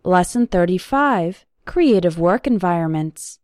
Lesson 35, Creative Work Environments.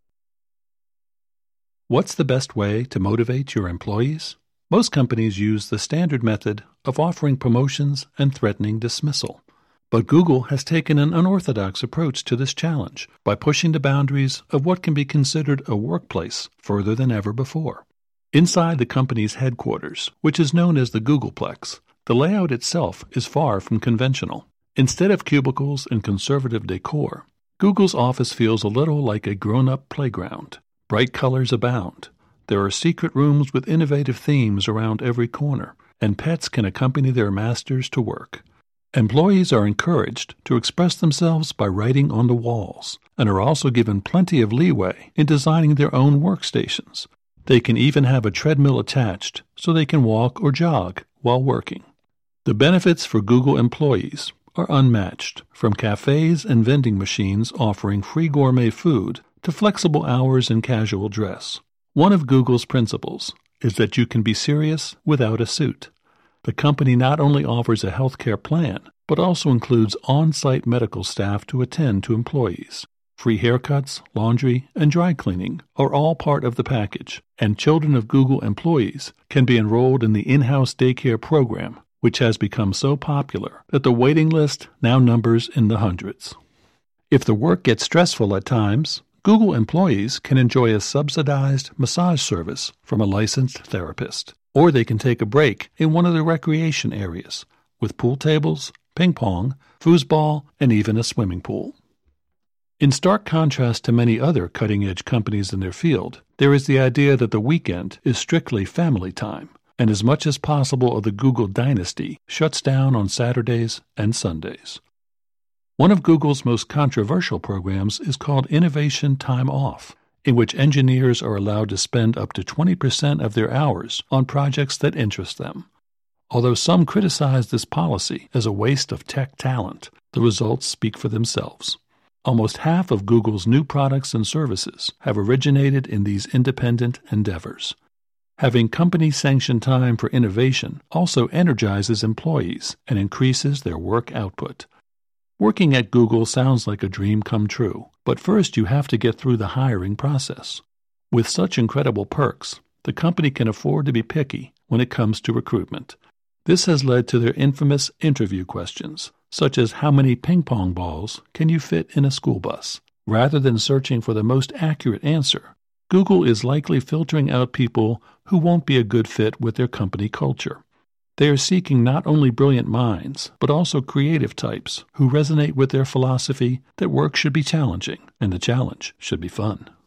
What's the best way to motivate your employees? Most companies use the standard method of offering promotions and threatening dismissal. But Google has taken an unorthodox approach to this challenge by pushing the boundaries of what can be considered a workplace further than ever before. Inside the company's headquarters, which is known as the Googleplex, the layout itself is far from conventional. Instead of cubicles and conservative decor, Google's office feels a little like a grown-up playground. Bright colors abound. There are secret rooms with innovative themes around every corner, and pets can accompany their masters to work. Employees are encouraged to express themselves by writing on the walls, and are also given plenty of leeway in designing their own workstations. They can even have a treadmill attached so they can walk or jog while working. The benefits for Google employees are unmatched, from cafes and vending machines offering free gourmet food to flexible hours and casual dress. One of Google's principles is that you can be serious without a suit. The company not only offers a healthcare plan, but also includes on-site medical staff to attend to employees. Free haircuts, laundry, and dry cleaning are all part of the package, and children of Google employees can be enrolled in the in-house daycare program, which has become so popular that the waiting list now numbers in the hundreds. If the work gets stressful at times, Google employees can enjoy a subsidized massage service from a licensed therapist, or they can take a break in one of the recreation areas, with pool tables, ping pong, foosball, and even a swimming pool. In stark contrast to many other cutting-edge companies in their field, there is the idea that the weekend is strictly family time, and as much as possible of the Google dynasty shuts down on Saturdays and Sundays. One of Google's most controversial programs is called Innovation Time Off, in which engineers are allowed to spend up to 20% of their hours on projects that interest them. Although some criticize this policy as a waste of tech talent, the results speak for themselves. Almost half of Google's new products and services have originated in these independent endeavors. Having company-sanctioned time for innovation also energizes employees and increases their work output. Working at Google sounds like a dream come true, but first you have to get through the hiring process. With such incredible perks, the company can afford to be picky when it comes to recruitment. This has led to their infamous interview questions, such as how many ping-pong balls can you fit in a school bus? Rather than searching for the most accurate answer, Google is likely filtering out people who won't be a good fit with their company culture. They are seeking not only brilliant minds, but also creative types who resonate with their philosophy that work should be challenging and the challenge should be fun.